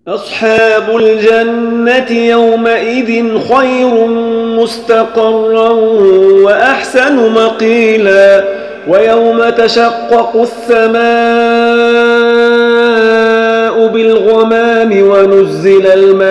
أصحاب الجنة يومئذ خير مستقرا وأحسن مقيلا ويوم تشقق السماء بالغمام ونزل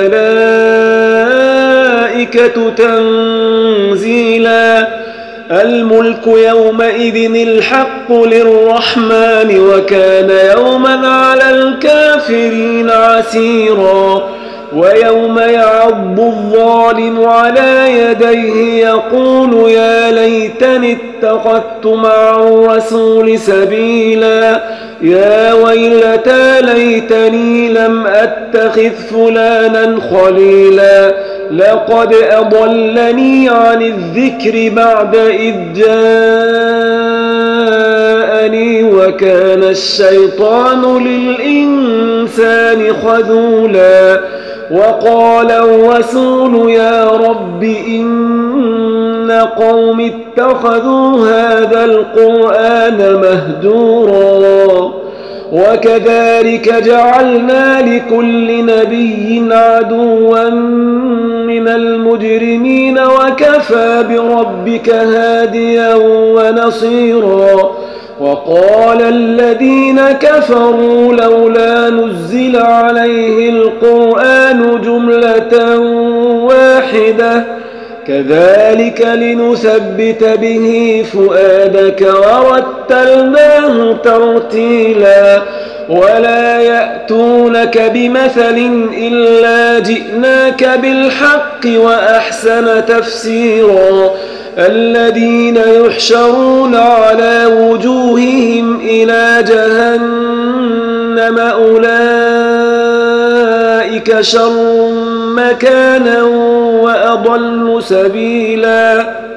الملائكة تنزيلا الملك يومئذ الحق للرحمن وكان يوما على الكافرين عسيرا ويوم يعض الظالم على يديه يقول يا ليتني اتخذت مع الرسول سبيلا يا ويلتى ليتني لم أتخذ فلانا خليلا لقد أضلني عن الذكر بعد إذ جاءني وكان الشيطان للإنسان خذولا وقال الرسول يا رب إن قوم اتخذوا هذا القرآن مهجورا وكذلك جعلنا لكل نبي عدوا من المجرمين وكفى بربك هاديا ونصيرا وقال الذين كفروا لولا نزل عليه القرآن جملة واحدة كذلك لنثبت به فؤادك ورتلناه ترتيلا ولا يأتونك بمثل إلا جئناك بالحق وأحسن تفسيرا الذين يحشرون على وجوههم إلى جهنم أولئك شر مكانا وأضل سبيلا